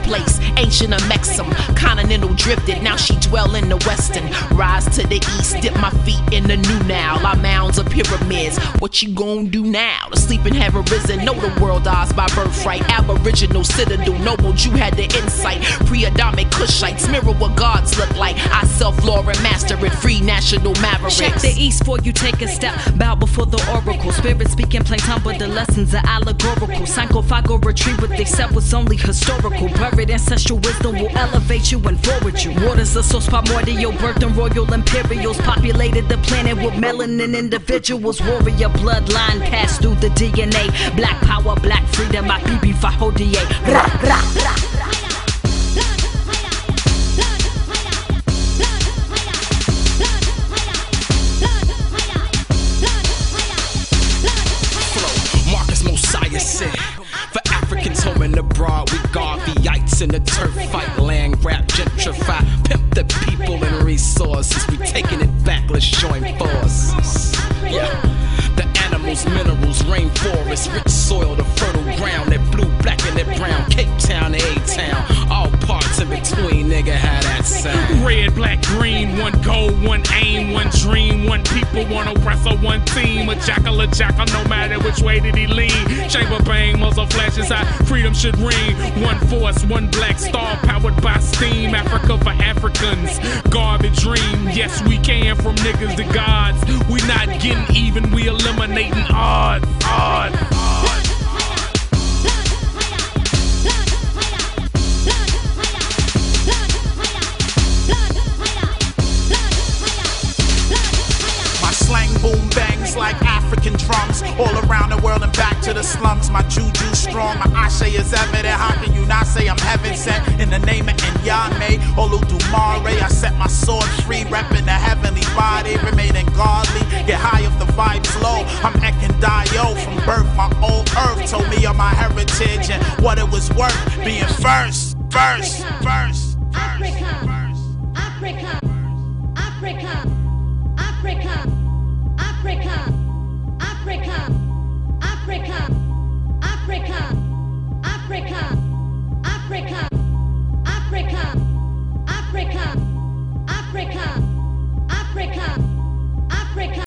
place, ancient Amexem, continental drifted, now she dwell in the western. Rise to the east, dip my feet in the new now. Our mounds are pyramids, what you gon' do now? The sleeping have arisen, know the world odds by birthright. Aboriginal citadel, noble Jew had the insight. Pre-Adamic Kushites, mirror what gods look like. I self-law and master it, free national mavericks. Check the east before you take a step, bow before the oracle. Spirit speaking plain tongue, but the lessons are allegorical. Sarcophago retreat what they said was only historical. Buried ancestral wisdom will elevate you and forward you. Waters of source primordial, birthed in royal imperials. Populated the planet with melanin individuals. Warrior bloodline passed through the DNA. Black power, black freedom, my BB Fahodie. For Africans home and abroad, we Garveyites in the turf fight, land grab, gentrify, pimp the people and resources. We taking it back, let's join forces. Yeah, the animals, minerals, rainforests, rich soil, the fertile ground, that blue, black, and that brown. Cape Town to A-Town, all parts in between, nigga, how that sound? Red, black, green, one goal, one aim, one dream, one people, one oppressor, one team. A jackal, no matter which way did he lean. Chamber bang, muzzle flashes high, freedom should ring. One force, one black star, powered by steam. Africa for Africans, garbage dream. Yes, we can, from niggas to gods. We not getting even, we eliminating odds. Slang boom bangs like African drums all around the world and back to the slums. My juju strong, my ashe is evident. How can you not say I'm heaven sent? In the name of Nyame, Oludumare, I set my sword free, repping the heavenly body, remaining godly. Get high if the vibes low. I'm Ekendayo from birth. My old earth told me of my heritage and what it was worth being first.